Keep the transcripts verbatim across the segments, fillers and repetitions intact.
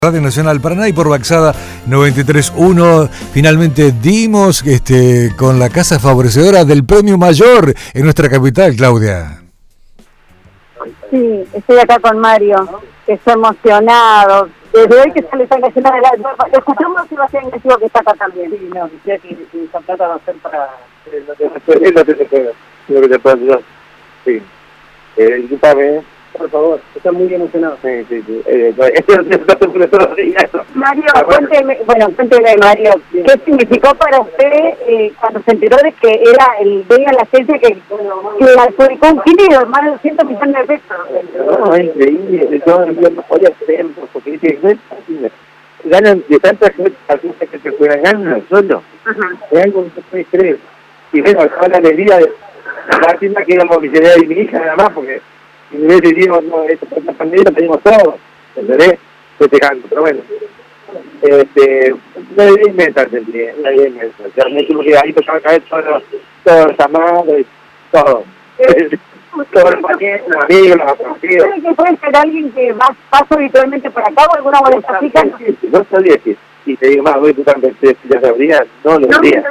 Radio Nacional Paraná y por Baxada noventa y tres punto uno finalmente dimos este, con la casa favorecedora del premio mayor en nuestra capital, Claudia. Sí, estoy acá con Mario, que está emocionado. Desde hoy que sale San Nacional de la... Escuchamos a Sebastián Ignacio que está acá también. Sí, no, decía que esa plata va a ser para... Es lo que se puede, es lo que se puede, lo que se puede ayudar. Sí. Eh, disculpame, por favor, está muy emocionado. Sí, sí, sí. Eh, este es el plato de todos los días. Mario, cuénteme, bueno, cuénteme, Mario, ¿qué significó para usted eh, cuando se enteró de que era el venga la agencia que, que la adjudicó un kilo, más de doscientos millones de pesos? No, es increíble. Yo no podía creer, porque dice, no es fácil. Ganan de tantas cosas que se puedan ganar solo. Es algo que no se puede creer. Y bueno, acá la alegría de la tienda que íbamos mi señora y mi hija nada más, porque si me hubiese dicho, no, esta pandemia tenemos todo, ¿entendés? Festejando, pero bueno. Este, no debía inventarse el día, no debía inventarse. Realmente porque ahí empezaba a caer todos los, todos los amados y todo. Todos los pacientes, los amigos, los conocidos. ¿Cree que puede ser alguien que va, pasa habitualmente por acá o alguna boleta fija? No sabía que, si te digo más, voy tú también, ya sabrías, no lo diría.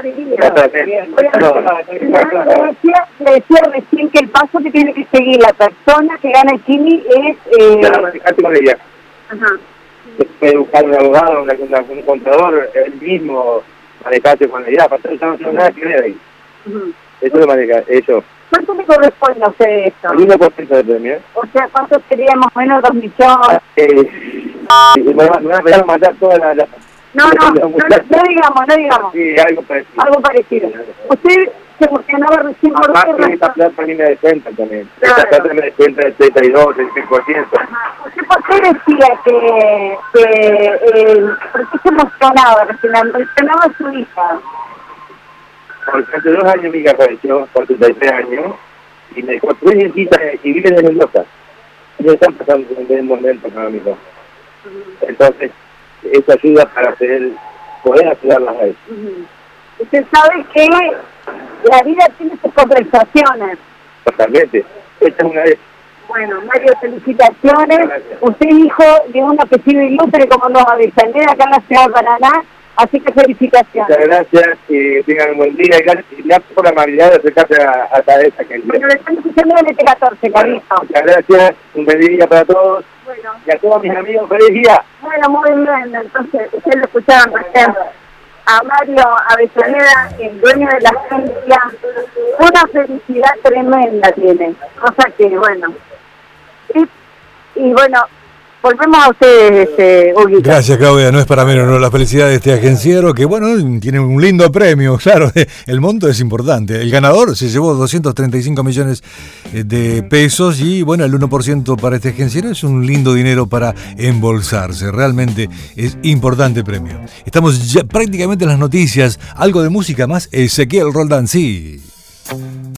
Le decía recién que el paso que tiene que seguir la persona que gana el Kini es... Eh... Ya, manejarte con ella. Ajá. Puede buscar un abogado, una, una, un contador, él mismo, manejarte con la idea, para eso no tengo nada que ver ahí. Uh-huh. Eso lo maneja, eso. ¿Cuánto le corresponde a usted esto? El uno por ciento de premio. O sea, ¿cuánto sería más o menos dos millones? Eh, me van a mandar toda la... la no, no, no, no, no digamos, no digamos. Sí, algo parecido. Algo parecido. Usted se emocionaba recién por usted. Aparte, esta plata a mí me descuenta también. Claro. Esta plata me descuenta del treinta y dos, treinta y seis por ciento. ¿Usted por qué decía que... que eh, ¿por qué se emocionaba recién? Emocionaba a su hija. Porque hace dos años mi hija falleció, por treinta y tres años, y me dejó tres nietitas civiles de Mendoza. Ellos están pasando un buen momento económico. Uh-huh. Entonces, eso ayuda para hacer, poder ayudarlas a eso. Uh-huh. Usted sabe que la vida tiene sus compensaciones. Totalmente. Esta es una vez. Bueno, Mario, felicitaciones. Gracias. Usted es hijo de un apellido ilustre como los Avellaneda acá en la ciudad de Paraná. Así que felicitaciones. Muchas gracias y tengan un buen día. Y gracias por la amabilidad de acercarse a, a esta gente. Bueno, le están escuchando en el T catorce, cariño. Muchas gracias. Un buen día para todos. Bueno. Y a todos mis amigos, feliz día. Bueno, muy bien. Entonces, ustedes lo escucharon recién. A Mario Avellaneda, el dueño de la agencia. Una felicidad tremenda tiene. O sea que, bueno. Y, y bueno... Volvemos a ustedes, este, Huguito. Gracias, Claudia. No es para menos, ¿no? La felicidad de este agenciero que, bueno, tiene un lindo premio, claro. El monto es importante. El ganador se llevó doscientos treinta y cinco millones de pesos y, bueno, el uno por ciento para este agenciero es un lindo dinero para embolsarse. Realmente es importante premio. Estamos ya prácticamente en las noticias. Algo de música más, Ezequiel Roldán, sí.